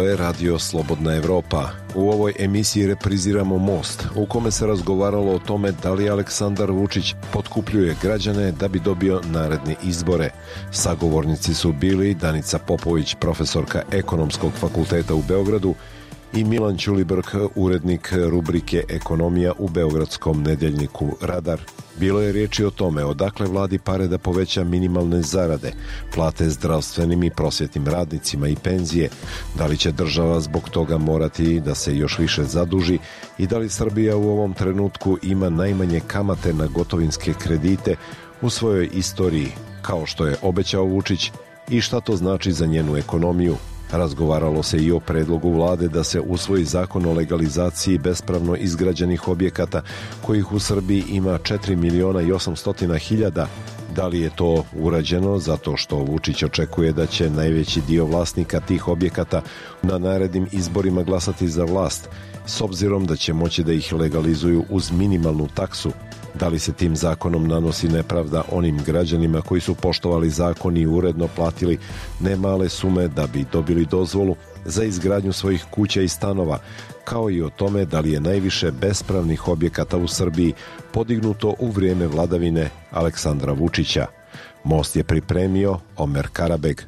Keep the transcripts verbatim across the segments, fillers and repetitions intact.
je Radio Slobodna Evropa. U ovoj emisiji repriziramo Most, u kome se razgovaralo o tome da li Aleksandar Vučić potkupljuje građane da bi dobio naredne izbore. Sagovornici su bili Danica Popović, profesorka Ekonomskog fakulteta u Beogradu, i Milan Ćulibrk, urednik rubrike Ekonomija u beogradskom nedeljniku Radar. Bilo je riječi o tome odakle vladi pare da poveća minimalne zarade, plate zdravstvenim i prosvjetnim radnicima i penzije, da li će država zbog toga morati da se još više zaduži i da li Srbija u ovom trenutku ima najmanje kamate na gotovinske kredite u svojoj istoriji, kao što je obećao Vučić, i šta to znači za njenu ekonomiju. Razgovaralo se i o predlogu vlade da se usvoji zakon o legalizaciji bespravno izgrađenih objekata, kojih u Srbiji ima četiri miliona i osamsto hiljada. Da li je to urađeno zato što Vučić očekuje da će najveći dio vlasnika tih objekata na narednim izborima glasati za vlast, s obzirom da će moći da ih legalizuju uz minimalnu taksu? Da li se tim zakonom nanosi nepravda onim građanima koji su poštovali zakon i uredno platili nemale sume da bi dobili dozvolu za izgradnju svojih kuća i stanova, kao i o tome da li je najviše bespravnih objekata u Srbiji podignuto u vrijeme vladavine Aleksandra Vučića? Most je pripremio Omer Karabeg.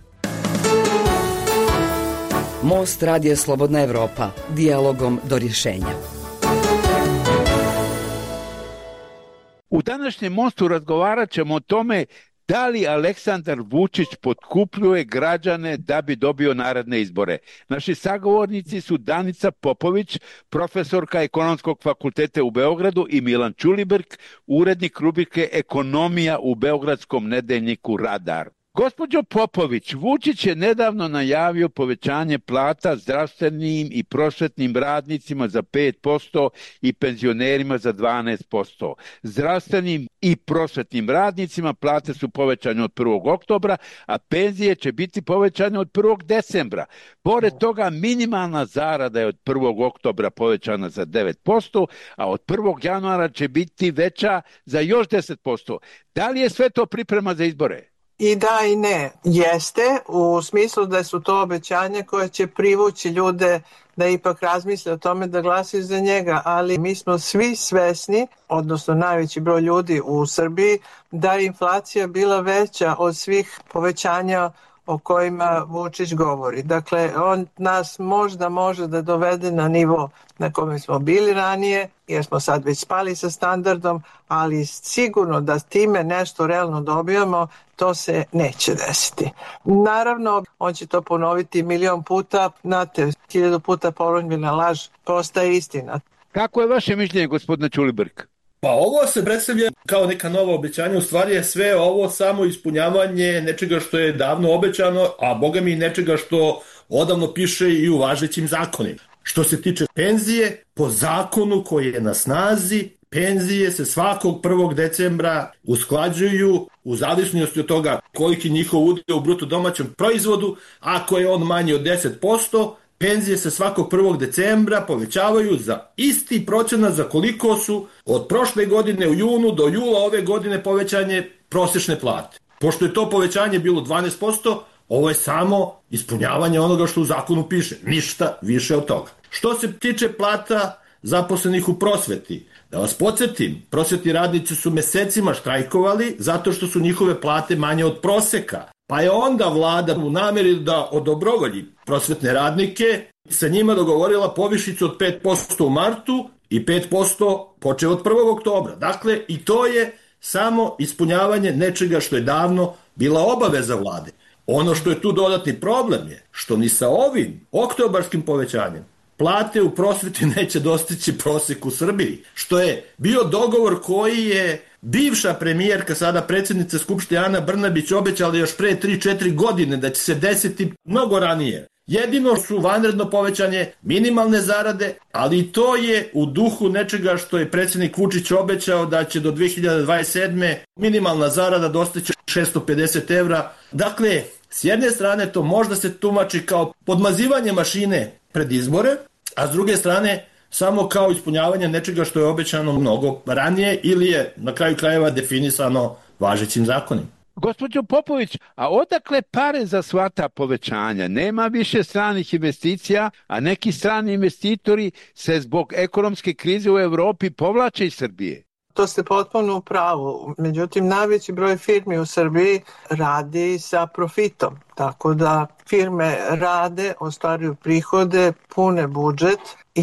Most, Radio Slobodna Evropa, dijalogom do rješenja. U današnjem Mostu razgovarat ćemo o tome da li Aleksandar Vučić potkupljuje građane da bi dobio naredne izbore. Naši sagovornici su Danica Popović, profesorka Ekonomskog fakulteta u Beogradu, i Milan Ćulibrk, urednik rubrike Ekonomija u beogradskom nedeljniku Radar. Gospođo Popović, Vučić je nedavno najavio povećanje plata zdravstvenim i prosvetnim radnicima za pet posto i penzionerima za dvanaest posto. Zdravstvenim i prosvetnim radnicima plate su povećane od prvog oktobra, a penzije će biti povećane od prvog decembra. Pored toga, minimalna zarada je od prvog oktobra povećana za devet posto, a od prvog januara će biti veća za još deset posto. Da li je sve to priprema za izbore? I da i ne. Jeste, u smislu da su to obećanja koje će privući ljude da ipak razmisle o tome da glasaju za njega, ali mi smo svi svesni, odnosno najveći broj ljudi u Srbiji, da je inflacija bila veća od svih povećanja o kojima Vučić govori. Dakle, on nas možda može da dovede na nivo na kome smo bili ranije, jer smo sad već spali sa standardom, ali sigurno da time nešto realno dobijamo, to se neće desiti. Naravno, on će to ponoviti milion puta, znate, hiljadu puta ponovljena laž postaje istina. Kako je vaše mišljenje, gospodine Ćulibrk? Pa ovo se predstavlja kao neka nova obećanja, u stvari je sve ovo samo ispunjavanje nečega što je davno obećano, a boga mi nečega što odavno piše i u važećim zakonima. Što se tiče penzije, po zakonu koji je na snazi, penzije se svakog prvog decembra usklađuju u zavisnosti od toga koliki njihov udio u bruto domaćem proizvodu. Ako je on manji od deset posto, penzije se svakog prvog decembra povećavaju za isti procenat za koliko su od prošle godine u junu do jula ove godine povećanje prosječne plate. Pošto je to povećanje bilo dvanaest posto, ovo je samo ispunjavanje onoga što u zakonu piše, ništa više od toga. Što se tiče plata zaposlenih u prosveti, da vas podsjetim, prosvetni radnici su mesecima štrajkovali zato što su njihove plate manje od proseka. Pa je onda vlada u namjeri da odobrovolji prosvetne radnike sa njima dogovorila povišicu od pet posto u martu i pet posto počeo od prvog oktobra. Dakle, i to je samo ispunjavanje nečega što je davno bila obaveza vlade. Ono što je tu dodatni problem je što ni sa ovim oktobarskim povećanjem plate u prosveti neće dostići prosjek u Srbiji, što je bio dogovor koji je bivša premijerka, sada predsjednica Skupštine Ana Brnabić, obećala još pre tri četiri godine da će se desiti mnogo ranije. Jedino su vanredno povećanje minimalne zarade, ali i to je u duhu nečega što je predsjednik Vučić obećao da će do dve hiljade dvadeset sedme minimalna zarada dostići šesto pedeset evra. Dakle, s jedne strane to možda se tumači kao podmazivanje mašine pred izbore, a s druge strane samo kao ispunjavanje nečega što je obećano mnogo ranije ili je na kraju krajeva definisano važećim zakonima. Gospođo Popović, a odakle pare za sva ta povećanja? Nema više stranih investicija, a neki strani investitori se zbog ekonomske krize u Evropi povlače iz Srbije. To ste potpuno u pravu. Međutim, najveći broj firmi u Srbiji radi sa profitom. Tako da firme rade, ostvaruju prihode, pune budžet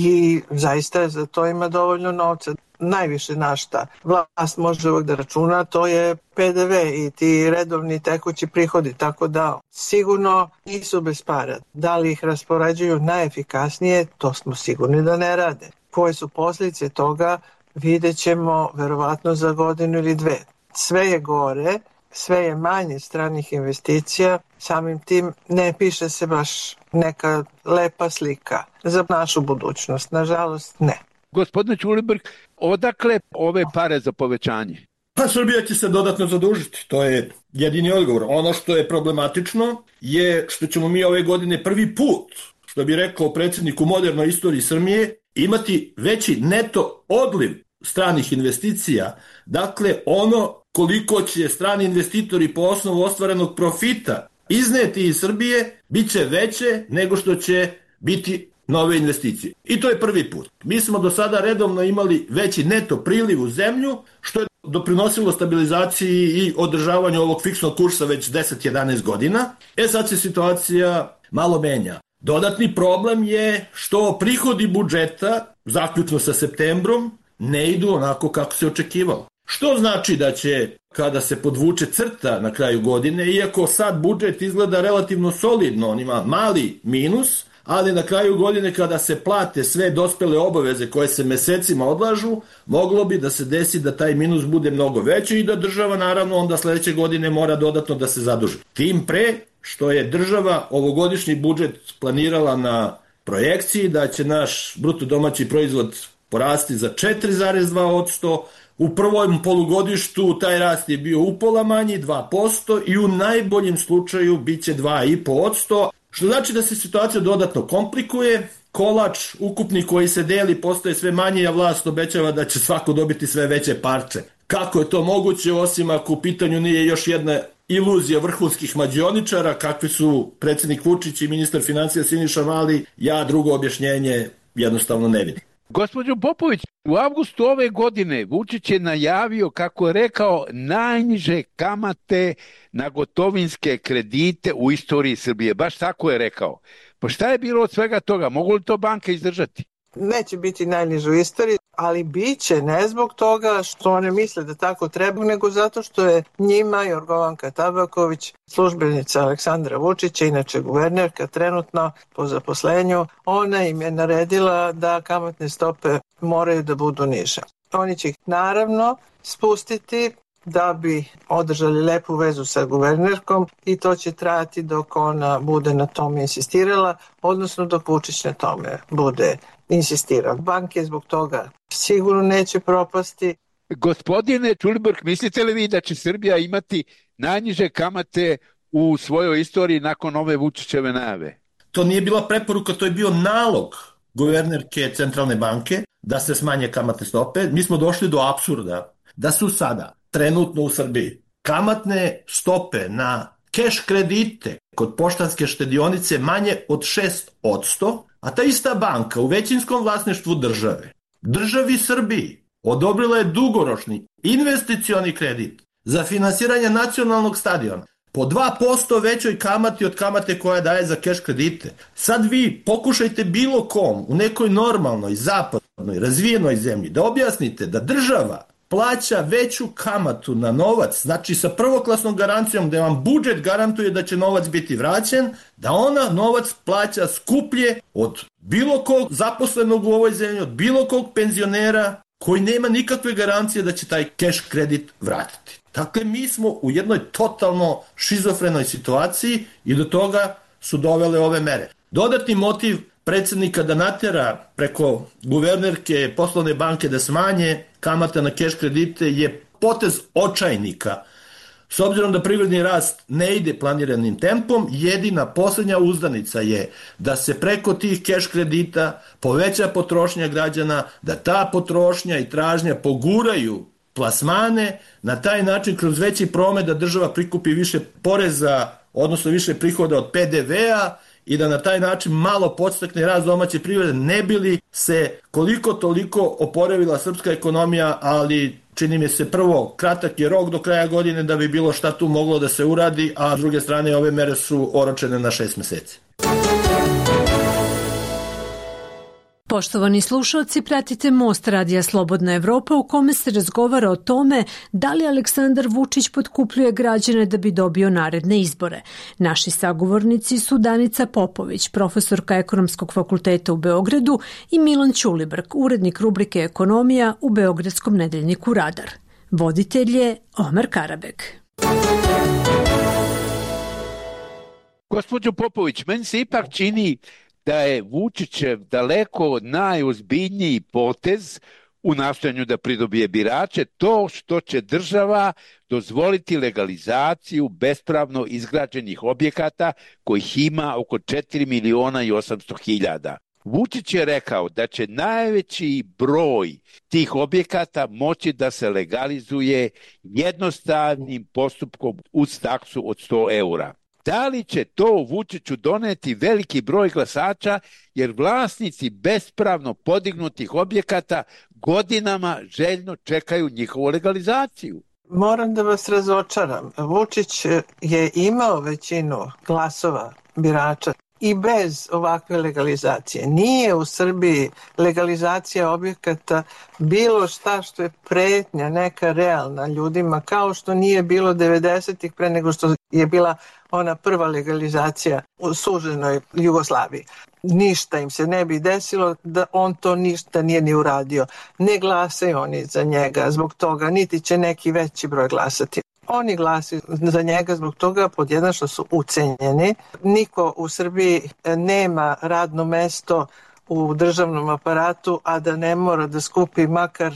i zaista za to ima dovoljno novca. Najviše na šta vlast može uvek da računa, to je P D V i ti redovni tekući prihodi, tako da sigurno nisu bez para. Da li ih raspoređuju najefikasnije, to smo sigurni da ne rade. Koje su posljedice toga, vidjet ćemo verovatno za godinu ili dve. Sve je gore, sve je manje stranih investicija, samim tim ne piše se baš neka lepa slika za našu budućnost. Nažalost, ne. Gospodine Ćulibrk, odakle ove pare za povećanje? Pa Srbija će se dodatno zadužiti, to je jedini odgovor. Ono što je problematično je što ćemo mi ove godine prvi put, što bi rekao predsjednik u modernoj istoriji Srbije, imati veći neto odliv stranih investicija. Dakle, ono koliko će strani investitori po osnovu ostvarenog profita izneti iz Srbije, bit će veće nego što će biti nove investicije. I to je prvi put. Mi smo do sada redovno imali veći neto priliv u zemlju, što je doprinosilo stabilizaciji i održavanju ovog fiksnog kursa već deset do jedanaest godina. E sad se situacija malo menja. Dodatni problem je što prihodi budžeta, zaključno sa septembrom, ne idu onako kako se očekivalo. Što znači da će, kada se podvuče crta na kraju godine, iako sad budžet izgleda relativno solidno, on ima mali minus, ali na kraju godine kada se plate sve dospele obaveze koje se mesecima odlažu, moglo bi da se desi da taj minus bude mnogo veći i da država naravno onda sledeće godine mora dodatno da se zaduži. Tim pre što je država ovogodišnji budžet planirala na projekciji da će naš bruto domaći proizvod porasti za četiri zarez dva posto, u prvom polugodištu taj rast je bio upola manji, dva posto, i u najboljem slučaju bit će dva i po posto, što znači da se situacija dodatno komplikuje, kolač ukupni koji se deli postaje sve manji, a vlast obećava da će svako dobiti sve veće parče. Kako je to moguće, osim ako u pitanju nije još jedna iluzija vrhunskih mađioničara, kakvi su predsjednik Vučić i ministar financija Siniša Mali, ja drugo objašnjenje jednostavno ne vidim. Gospođo Popović, u avgustu ove godine Vučić je najavio, kako je rekao, najniže kamate na gotovinske kredite u istoriji Srbije. Baš tako je rekao. Pa šta je bilo od svega toga? Mogu li to banke izdržati? Neće biti najniže u istoriji, ali bit će ne zbog toga što one misle da tako treba, nego zato što je njima Jorgovanka Tabaković, službenica Aleksandra Vučića, inače guvernerka trenutno po zaposlenju, ona im je naredila da kamatne stope moraju da budu niže. Oni će ih naravno spustiti da bi održali lepu vezu sa guvernerkom i to će trajati dok ona bude na tome insistirala, odnosno dok Vučić na tome bude insistirao. Banke zbog toga sigurno neće propasti. Gospodine Ćulibrk, mislite li vi da će Srbija imati najniže kamate u svojoj istoriji nakon ove Vučićeve najave? To nije bila preporuka, to je bio nalog guvernerke Centralne banke da se smanje kamatne stope. Mi smo došli do apsurda da su sada trenutno u Srbiji kamatne stope na keš kredite kod poštanske štedionice manje od šest posto, a ta ista banka u većinskom vlasništvu države, državi Srbiji, odobrila je dugoročni investicioni kredit za finansiranje nacionalnog stadiona po dva posto većoj kamati od kamate koja daje za keš kredite. Sad vi pokušajte bilo kom u nekoj normalnoj, zapadnoj, razvijenoj zemlji da objasnite da država plaća veću kamatu na novac, znači sa prvoklasnom garancijom da vam budžet garantuje da će novac biti vraćen, da ona novac plaća skuplje od bilo kog zaposlenog u ovoj zemlji, od bilo kog penzionera koji nema nikakve garancije da će taj keš kredit vratiti. Dakle, mi smo u jednoj totalno šizofrenoj situaciji i do toga su dovele ove mere. Dodatni motiv predsjednika da natera preko guvernerke poslovne banke da smanje kamata na keš kredite je potez očajnika. S obzirom da privredni rast ne ide planiranim tempom, jedina posljednja uzdanica je da se preko tih keš kredita poveća potrošnja građana, da ta potrošnja i tražnja poguraju plasmane, na taj način kroz veći promet da država prikupi više poreza, odnosno više prihoda od pe de vea i da na taj način malo podstakne rast domaće privrede, ne bi li se koliko toliko oporavila srpska ekonomija, ali čini mi se prvo kratak je rok do kraja godine da bi bilo šta tu moglo da se uradi, a s druge strane ove mere su oročene na šest meseci. Poštovani slušalci, pratite Most radija Slobodna Evropa u kome se razgovara o tome da li Aleksandar Vučić potkupljuje građane da bi dobio naredne izbore. Naši sagovornici su Danica Popović, profesorka Ekonomskog fakulteta u Beogradu, i Milan Ćulibrk, urednik rubrike Ekonomija u beogradskom nedeljniku Radar. Voditelj je Omer Karabek. Gospođo Popović, meni se ipak čini da je Vučićev daleko najozbiljniji potez u nastojanju da pridobije birače to što će država dozvoliti legalizaciju bespravno izgrađenih objekata kojih ima oko četiri miliona i osamsto hiljada. Vučić je rekao da će najveći broj tih objekata moći da se legalizuje jednostavnim postupkom uz taksu od sto eura. Da li će to Vučiću doneti veliki broj glasača, jer vlasnici bespravno podignutih objekata godinama željno čekaju njihovu legalizaciju? Moram da vas razočaram. Vučić je imao većinu glasova birača i bez ovakve legalizacije. Nije u Srbiji legalizacija objekata bilo šta što je pretnja neka realna ljudima, kao što nije bilo devedesetih pre nego što je bila ona prva legalizacija u suženoj Jugoslaviji. Ništa im se ne bi desilo da on to ništa nije ni uradio. Ne glasaju oni za njega zbog toga, niti će neki veći broj glasati. Oni glasuju za njega zbog toga, pod jedan, što su ucenjeni. Niko u Srbiji nema radno mesto u državnom aparatu, a da ne mora da skupi makar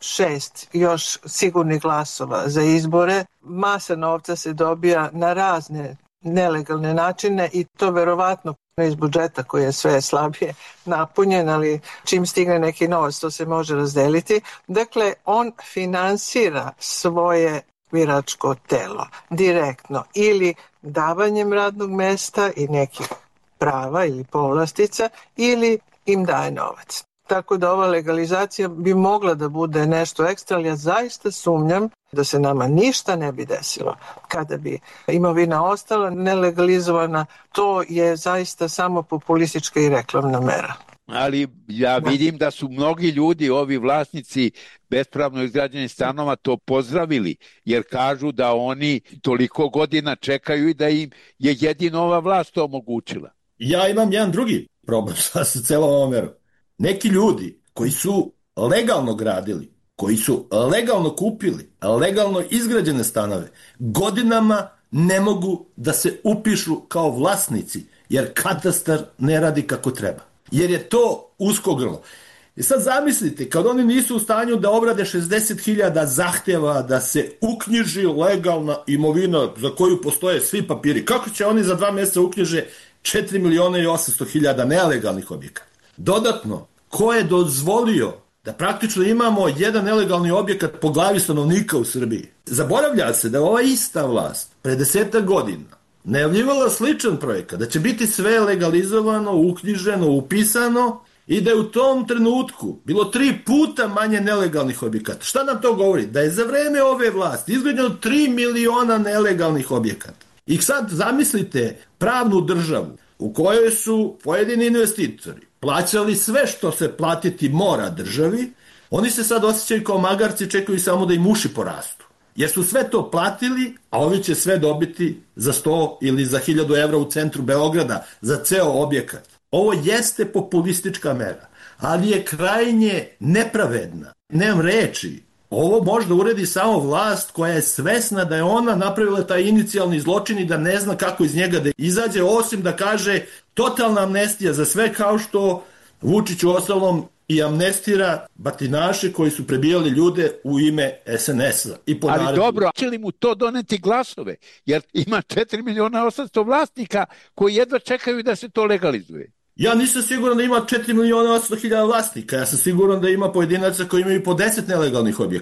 šest još sigurnih glasova za izbore. Masa novca se dobija na razne nelegalne načine i to verovatno iz budžeta koji je sve slabije napunjen, ali čim stigne neki novac to se može razdeliti. Dakle, on finansira svoje biračko telo direktno ili davanjem radnog mesta i nekih prava ili povlastica ili im daje novac. Tako da ova legalizacija bi mogla da bude nešto ekstra, ali ja zaista sumnjam da se nama ništa ne bi desilo kada bi imovina ostala nelegalizovana. To je zaista samo populistička i reklamna mera. Ali ja vidim da su mnogi ljudi, ovi vlasnici bespravno izgrađenih stanova, to pozdravili, jer kažu da oni toliko godina čekaju i da im je jedino ova vlast to omogućila. Ja imam jedan drugi problem sa celom ovom merom. Neki ljudi koji su legalno gradili, koji su legalno kupili, legalno izgrađene stanove, godinama ne mogu da se upišu kao vlasnici, jer katastar ne radi kako treba. Jer je to usko grlo. I sad zamislite, kad oni nisu u stanju da obrade šezdeset hiljada zahtjeva da se uknjiži legalna imovina za koju postoje svi papiri, kako će oni za dva mjeseca uknjiže četiri miliona i osamsto hiljada nelegalnih objekata? Dodatno, ko je dozvolio da praktično imamo jedan nelegalni objekat po glavi stanovnika u Srbiji? Zaboravlja se da ova ista vlast pre desetak godina najavljivala sličan projekat, da će biti sve legalizovano, uknjiženo, upisano i da je u tom trenutku bilo tri puta manje nelegalnih objekata. Šta nam to govori? Da je za vreme ove vlasti izgrađeno tri miliona nelegalnih objekata. I sad zamislite pravnu državu u kojoj su pojedini investitori plaćali sve što se platiti mora državi, oni se sad osjećaju kao magarci, čekaju samo da im uši porastu. Jer su sve to platili, a ovi će sve dobiti za sto ili za hiljadu evra u centru Beograda za ceo objekat. Ovo jeste populistička mera, ali je krajnje nepravedna. Nemam reči. Ovo možda uredi samo vlast koja je svesna da je ona napravila taj inicijalni zločin i da ne zna kako iz njega da izađe, osim da kaže totalna amnestija za sve, kao što Vučić u ostalom i amnestira batinaše koji su prebijali ljude u ime es en es-a. I po ali naredbu. Dobro, će li mu to doneti glasove? Jer ima četiri miliona osamsto vlasnika koji jedva čekaju da se to legalizuje. Ja nisam siguran da ima četiri miliona osamsto hiljada vlasnika. Ja sam siguran da ima pojedinaca koji imaju po deset nelegalnih objekata.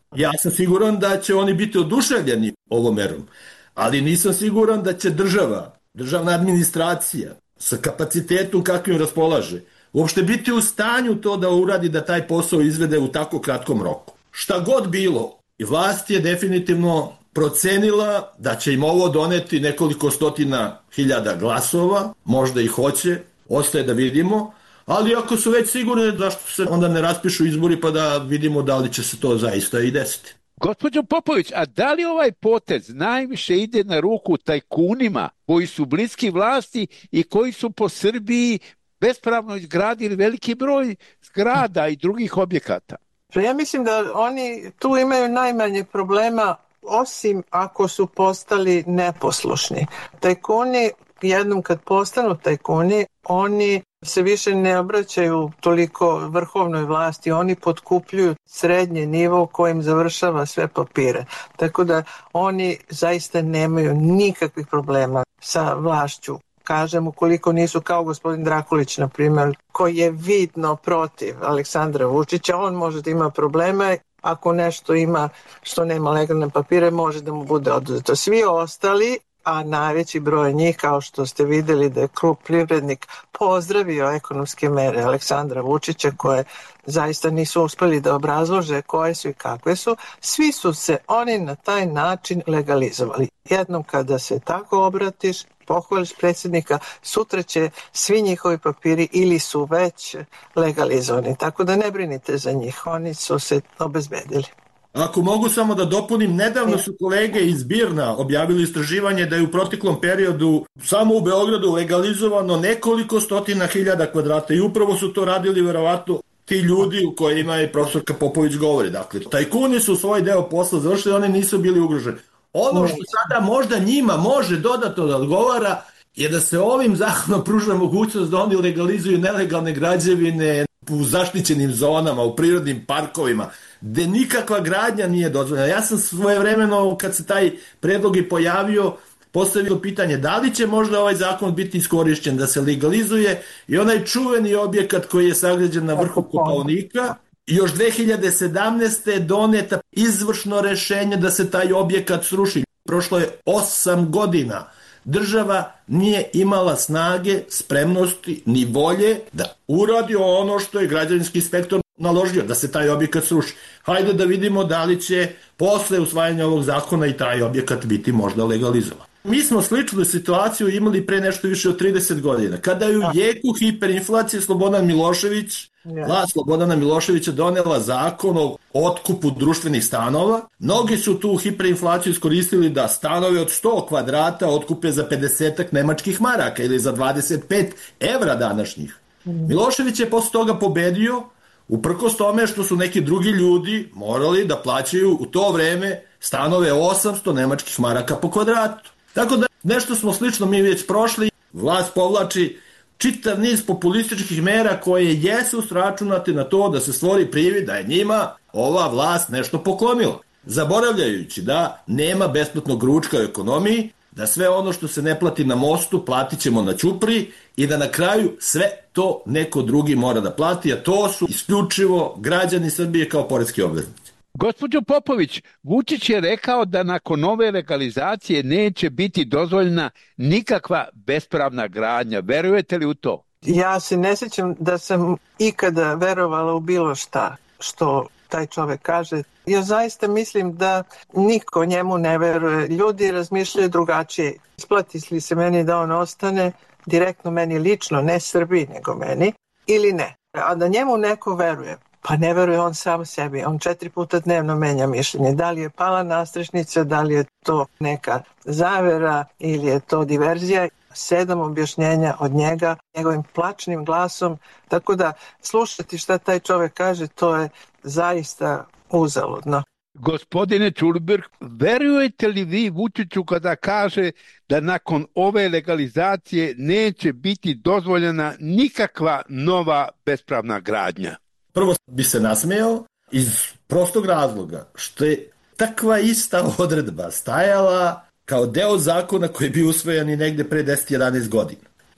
Ja sam siguran da će oni biti oduševljeni ovom merom, ali nisam siguran da će država, državna administracija sa kapacitetom kakvim raspolaže, uopšte biti u stanju to da uradi, da taj posao izvede u tako kratkom roku. Šta god bilo, i vlast je definitivno procenila da će im ovo doneti nekoliko stotina hiljada glasova, možda i hoće, ostaje da vidimo, ali ako su već sigurni, zašto se onda ne raspišu izbori pa da vidimo da li će se to zaista i desiti. Gospođo Popović, a da li ovaj potez najviše ide na ruku tajkunima koji su bliski vlasti i koji su po Srbiji bespravno izgradili veliki broj zgrada i drugih objekata? Ja mislim da oni tu imaju najmanje problema, osim ako su postali neposlušni. Tajkuni, jednom kad postanu tajkuni, oni se više ne obraćaju toliko vrhovnoj vlasti, oni potkupljuju srednji nivo kojim završava sve papire. Tako da oni zaista nemaju nikakvih problema sa vlašću. Kažem, ukoliko nisu kao gospodin Drakulić, na primjer, koji je vidno protiv Aleksandra Vučića, on može da ima probleme. Ako nešto ima što nema legalne papire, može da mu bude oduzeto. Svi ostali, a najveći broj njih, kao što ste videli da je klub Privrednik pozdravio ekonomske mere Aleksandra Vučića, koje zaista nisu uspeli da obrazlože koje su i kakve su, svi su se oni na taj način legalizovali. Jednom kada se tako obratiš, pohvališ predsjednika, sutra će svi njihovi papiri ili su već legalizovani. Tako da ne brinite za njih, oni su se obezbedili. Ako mogu samo da dopunim, nedavno su kolege iz Birna objavili istraživanje da je u proteklom periodu samo u Beogradu legalizovano nekoliko stotina hiljada kvadrata i upravo su to radili verovatno ti ljudi u kojima je profesorka Popović govori. Dakle, tajkuni su svoj deo posla završili, oni nisu bili ugroženi. Ono što sada možda njima može dodatno da odgovara je da se ovim zakonom pruža mogućnost da oni legalizuju nelegalne građevine u zaštićenim zonama, u prirodnim parkovima, gde nikakva gradnja nije dozvoljena. Ja sam svojevremeno, kad se taj predlog i pojavio, postavio pitanje da li će možda ovaj zakon biti iskorišćen da se legalizuje i onaj čuveni objekat koji je sagrađen na vrhu Kopaonika. Još dve hiljade sedamnaeste. je doneta izvršno rešenje da se taj objekat sruši. Prošlo je osam godina. Država nije imala snage, spremnosti ni volje da uradi ono što je građevinski inspektor naložio, da se taj objekat sruši. Hajde da vidimo da li će posle usvajanja ovog zakona i taj objekat biti možda legalizovan. Mi smo sličnu situaciju imali pre nešto više od trideset godina. Kada je u jeku hiperinflacije Slobodan Milošević, vlast Slobodana Miloševića donela zakon o otkupu društvenih stanova, mnogi su tu hiperinflaciju iskoristili da stanove od sto kvadrata otkupe za pedeset nemačkih maraka ili za dvadeset pet evra današnjih. Milošević je posle toga pobedio, uprkos tome što su neki drugi ljudi morali da plaćaju u to vreme stanove osamsto nemačkih maraka po kvadratu. Tako da nešto smo slično mi već prošli. Vlast povlači čitav niz populističkih mera koje jesu sračunate na to da se stvori privid da je njima ova vlast nešto poklonila. Zaboravljajući da nema besplatnog ručka u ekonomiji, da sve ono što se ne plati na mostu platit ćemo na ćupri i da na kraju sve to neko drugi mora da plati, a to su isključivo građani Srbije kao poreski obveznici. Gospođo Popović, Vučić je rekao da nakon ove legalizacije neće biti dozvoljena nikakva bespravna gradnja. Verujete li u to? Ja se ne sjećam da sam ikada verovala u bilo šta što taj čovek kaže. Ja zaista mislim da niko njemu ne veruje. Ljudi razmišljaju drugačije. Isplati li se meni da on ostane, direktno meni lično, ne Srbiji nego meni, ili ne. A da njemu neko veruje, pa ne veruje on sam sebi. On četiri puta dnevno menja mišljenje. Da li je pala nastrešnica, da li je to neka zavera ili je to diverzija. Sedam objašnjenja od njega, njegovim plačnim glasom. Tako da slušati šta taj čovek kaže, to je zaista uzaludno. Gospodine Čurberg, verujete li vi Vučiću kada kaže da nakon ove legalizacije neće biti dozvoljena nikakva nova bespravna gradnja? Prvo bi se nasmejao iz prostog razloga što je takva ista odredba stajala kao deo zakona koji je bio usvojen i negde pre deset do jedanaest godina. Znači,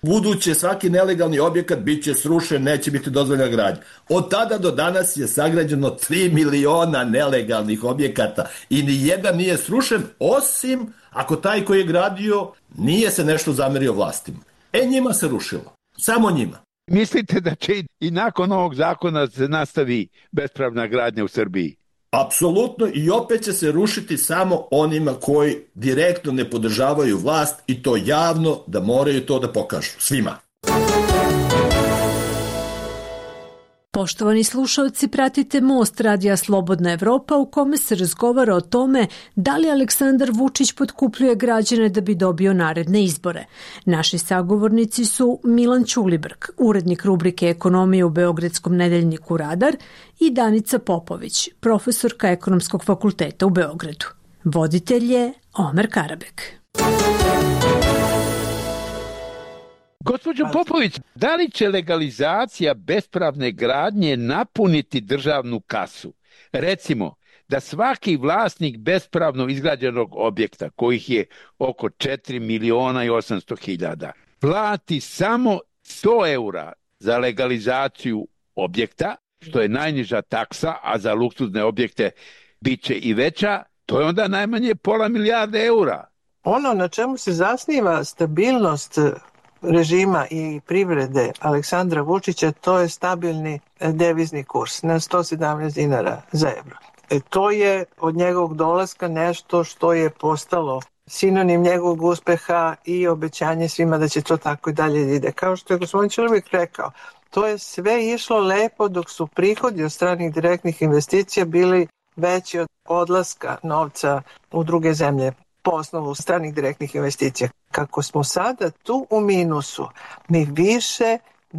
buduće svaki nelegalni objekat bit će srušen, neće biti dozvoljena gradnja. Od tada do danas je sagrađeno tri miliona nelegalnih objekata i ni jedan nije srušen, osim ako taj koji je gradio nije se nešto zamerio vlastima. E, njima se rušilo. Samo njima. Mislite da će i nakon ovog zakona se nastavi bespravna gradnja u Srbiji? Apsolutno, i opet će se rušiti samo onima koji direktno ne podržavaju vlast i to javno, da moraju to da pokažu svima. Poštovani slušalci, pratite Most radija Slobodna Evropa u kome se razgovara o tome da li Aleksandar Vučić potkupljuje građane da bi dobio naredne izbore. Naši sagovornici su Milan Ćulibrk, urednik rubrike Ekonomije u Beogradskom nedeljniku Radar, i Danica Popović, profesorka Ekonomskog fakulteta u Beogradu. Voditelj je Omer Karabek. Gospođo Popović, da li će legalizacija bespravne gradnje napuniti državnu kasu? Recimo, da svaki vlasnik bespravno izgrađenog objekta, kojih je oko četiri miliona i osamsto hiljada, plati samo sto eura za legalizaciju objekta, što je najniža taksa, a za luksuzne objekte bit će i veća, to je onda najmanje pola milijarde eura. Ono na čemu se zasniva stabilnost režima i privrede Aleksandra Vučića, to je stabilni devizni kurs na sto sedamnaest dinara za evro. E, to je od njegovog dolaska nešto što je postalo sinonim njegovog uspeha i obećanje svima da će to tako i dalje ide. Kao što je gospodin Ćulibrk rekao, to je sve išlo lepo dok su prihodi od stranih direktnih investicija bili veći od odlaska novca u druge zemlje po osnovu stranih direktnih investicija. Kako smo sada tu u minusu, mi više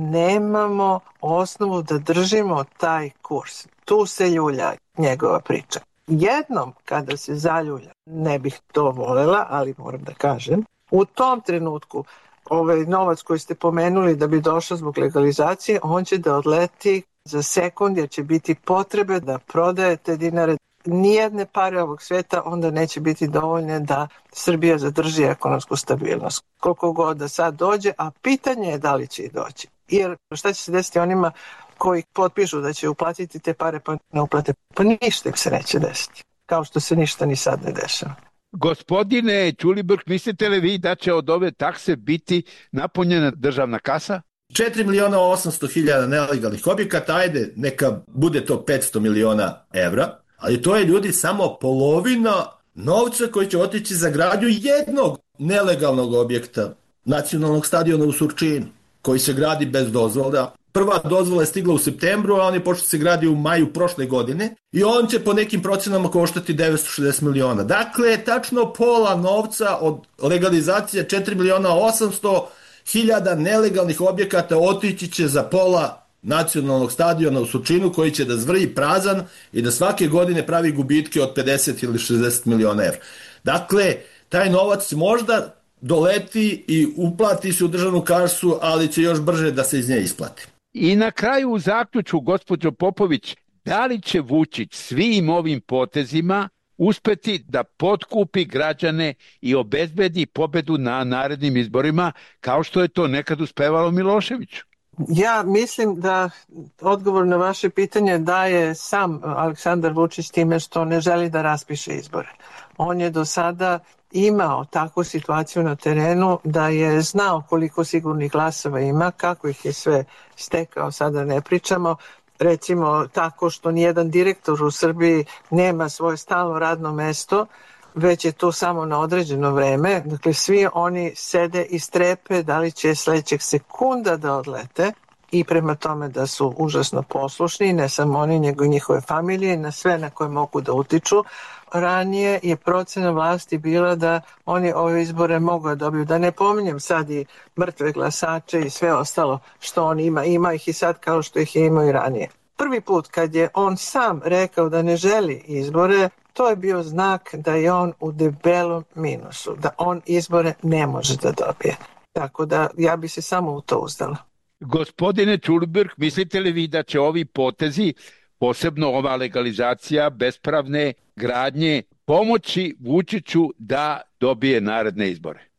nemamo osnovu da držimo taj kurs. Tu se ljulja njegova priča. Jednom kada se zaljulja, ne bih to volela, ali moram da kažem, u tom trenutku ovaj novac koji ste pomenuli da bi došao zbog legalizacije, on će da odleti za sekund jer će biti potrebe da prodajete dinare. Nijedne pare ovog sveta onda neće biti dovoljne da Srbija zadrži ekonomsku stabilnost. Koliko god da sad dođe, a pitanje je da li će i doći. Jer šta će se desiti onima koji potpišu da će uplatiti te pare pa ne uplate? Pa ništa im se neće desiti. Kao što se ništa ni sad ne dešava. Gospodine Ćulibrk, mislite li vi da će od ove takse biti napunjena državna kasa? četiri miliona osamsto hiljada nelegalnih objekata, ajde, neka bude to petsto miliona evra. Ali to je, ljudi, samo polovina novca koji će otići za gradnju jednog nelegalnog objekta, nacionalnog stadiona u Surčinu, koji se gradi bez dozvole. Prva dozvola je stigla u septembru, a on je počeo se gradi u maju prošle godine i on će po nekim procenama koštati devetsto šezdeset miliona. Dakle, tačno pola novca od legalizacije četiri miliona osamsto hiljada nelegalnih objekata otići će za pola nacionalnog stadiona u Surčinu, koji će da zvrji prazan i da svake godine pravi gubitke od pedeset ili šezdeset miliona evra. Dakle, taj novac možda doleti i uplati se u državnu kasu, ali će još brže da se iz nje isplati. I na kraju u zaključku, gospođo Popović, da li će Vučić svim ovim potezima uspeti da potkupi građane i obezbedi pobedu na narednim izborima, kao što je to nekad uspevalo Miloševiću? Ja mislim da odgovor na vaše pitanje daje sam Aleksandar Vučić time što ne želi da raspiše izbore. On je do sada imao takvu situaciju na terenu da je znao koliko sigurnih glasova ima, kako ih je sve stekao, sada ne pričamo. Recimo tako što nijedan direktor u Srbiji nema svoje stalno radno mesto, već je to samo na određeno vreme. Dakle, svi oni sede i strepe da li će sledećeg sekunda da odlete i prema tome da su užasno poslušni, ne samo oni, nego i njihove familije, na sve na koje mogu da utiču. Ranije je procena vlasti bila da oni ove izbore mogu da dobiju. Da ne pominjem sad i mrtve glasače i sve ostalo što on ima. Ima ih i sad kao što ih je imao i ranije. Prvi put kad je on sam rekao da ne želi izbore, to je bio znak da je on u debelom minusu, da on izbore ne može da dobije. Tako da ja bi se samo u to uzdala. Gospodine Ćulibrk, mislite li vi da će ovi potezi, posebno ova legalizacija bespravne gradnje, pomoći Vučiću da dobije naredne izbore?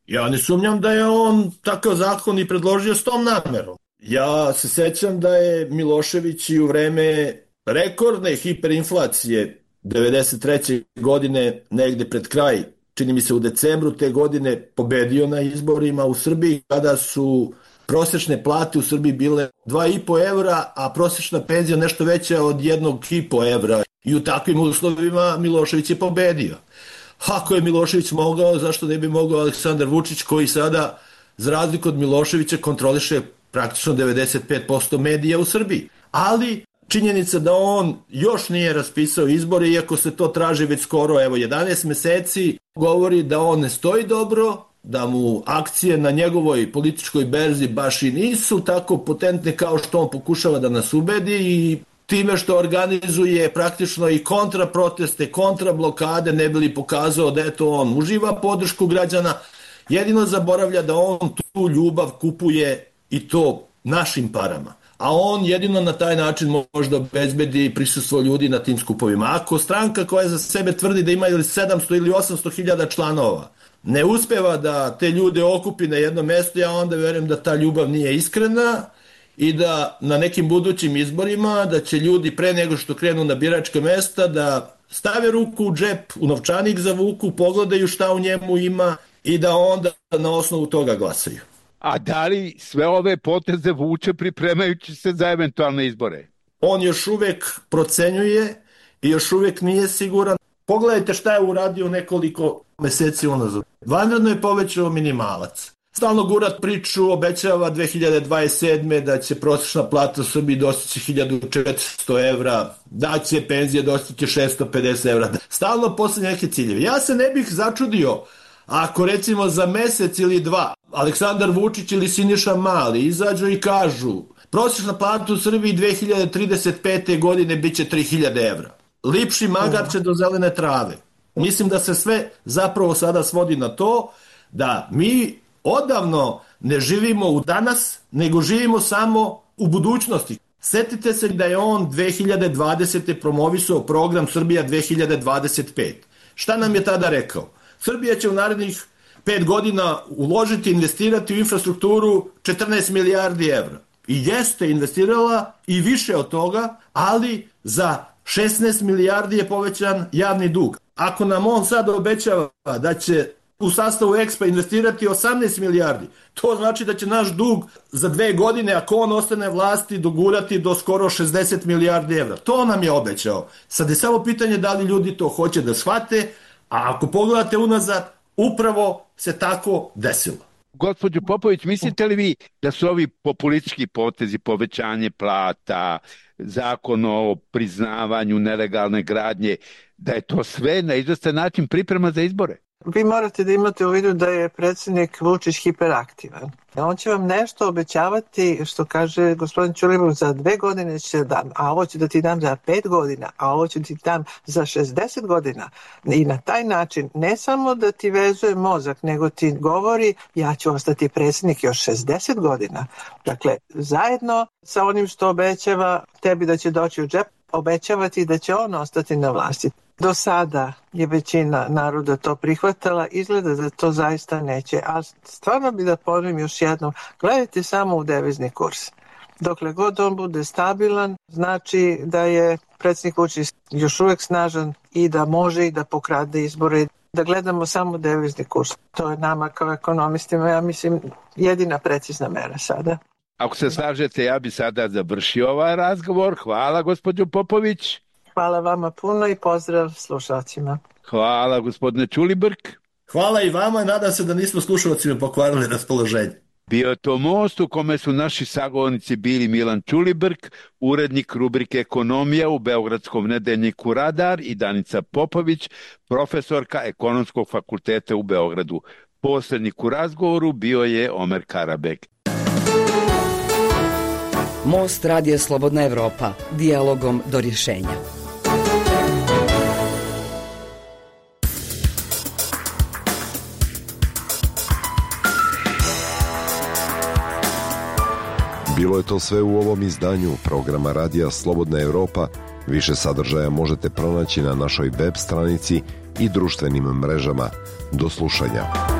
Ja ne sumnjam da je on takav zakon i predložio s tom namerom. Ja se sećam da je Milošević i u vreme rekordne hiperinflacije devedeset treće godine, negde pred kraj, čini mi se u decembru te godine, pobedio na izborima u Srbiji, kada su prosečne plate u Srbiji bile dva i po evra, a prosečna penzija nešto veća od jednog i po evra. I u takvim uslovima Milošević je pobedio. Ako je Milošević mogao, zašto ne bi mogao Aleksandar Vučić, koji sada, za razliku od Miloševića, kontroliše praktično devedeset pet posto medija u Srbiji. Ali činjenica da on još nije raspisao izbore, iako se to traži već skoro, evo, jedanaest meseci, govori da on ne stoji dobro, da mu akcije na njegovoj političkoj berzi baš i nisu tako potentne kao što on pokušava da nas ubedi, i time što organizuje praktično i kontraproteste, kontrablokade, ne bi li pokazao da eto on uživa podršku građana, jedino zaboravlja da on tu ljubav kupuje i to našim parama. A on jedino na taj način može da obezbedi prisustvo ljudi na tim skupovima. Ako stranka koja za sebe tvrdi da ima ili sedamsto ili osamsto hiljada članova ne uspeva da te ljude okupi na jedno mesto, ja onda verujem da ta ljubav nije iskrena i da na nekim budućim izborima da će ljudi pre nego što krenu na biračka mesta da stave ruku u džep, u novčanik zavuku, pogledaju šta u njemu ima i da onda na osnovu toga glasaju. A da li sve ove poteze vuče pripremajući se za eventualne izbore? On još uvek procenjuje i još uvek nije siguran. Pogledajte šta je uradio nekoliko meseci unazad. Vanredno je povećao minimalac. Stalno gura priču, obećava dve hiljade dvadeset sedme da će prosječna plata u Srbiji dostići hiljadu četiristo evra, da će penzije dostići šesto pedeset evra. Stalno postavlja neke ciljeve. Ja se ne bih začudio ako recimo za mesec ili dva Aleksandar Vučić ili Siniša Mali izađu i kažu prosječna plata u Srbiji dve hiljade trideset pete godine biće tri hiljade evra. Lipši magarče do zelene trave. Mislim da se sve zapravo sada svodi na to da mi odavno ne živimo u danas, nego živimo samo u budućnosti. Setite se da je on dve hiljade dvadesete promovisao program Srbija dve hiljade dvadeset pet. Šta nam je tada rekao? Srbija će u narednih pet godina uložiti, investirati u infrastrukturu četrnaest milijardi evra. I jeste investirala i više od toga, ali za šesnaest milijardi je povećan javni dug. Ako nam on sad obećava da će u sastavu Expa investirati osamnaest milijardi, to znači da će naš dug za dve godine, ako on ostane vlasti, dogurati do skoro šezdeset milijardi evra. To nam je obećao. Sad je samo pitanje da li ljudi to hoće da shvate, a ako pogledate unazad, upravo se tako desilo. Gospođo Popović, mislite li vi da su ovi populistički potezi, povećanje plata, zakon o priznavanju nelegalne gradnje, da je to sve na izvestan način priprema za izbore? Vi morate da imate u vidu da je predsjednik Vučić hiperaktivan. On će vam nešto obećavati, što kaže gospodin Ćulibrk, za dve godine će dam, a ovo ću da ti dam za pet godina, a ovo ću ti dam za šezdeset godina. I na taj način ne samo da ti vezuje mozak, nego ti govori ja ću ostati predsjednik još šezdeset godina. Dakle, zajedno sa onim što obećava tebi da će doći u džep, obećavati da će on ostati na vlasti. Do sada je većina naroda to prihvatala, izgleda da to zaista neće, ali stvarno bi da ponovim još jednom, gledajte samo u devizni kurs. Dokle god on bude stabilan, znači da je predsjednik Vučić još uvek snažan i da može i da pokrade izbore. Da gledamo samo devizni kurs. To je nama kao ekonomistima, ja mislim, jedina precizna mera sada. Ako se slažete, ja bi sada završio ovaj razgovor. Hvala, gospođo Popović. Hvala vama puno i pozdrav slušalcima. Hvala, gospodine Ćulibrk. Hvala i vama i nadam se da nismo slušalcima pokvarili raspoloženje. Bio je to Most u kome su naši sagovornici bili Milan Ćulibrk, urednik rubrike Ekonomija u Beogradskom nedeljniku Radar, i Danica Popović, profesorka Ekonomskog fakulteta u Beogradu. Posrednik u razgovoru bio je Omer Karabek. Most radija Slobodna Evropa, dijalogom do rješenja. Bilo je to sve u ovom izdanju programa radija Slobodna Evropa. Više sadržaja možete pronaći na našoj web stranici i društvenim mrežama. Do slušanja.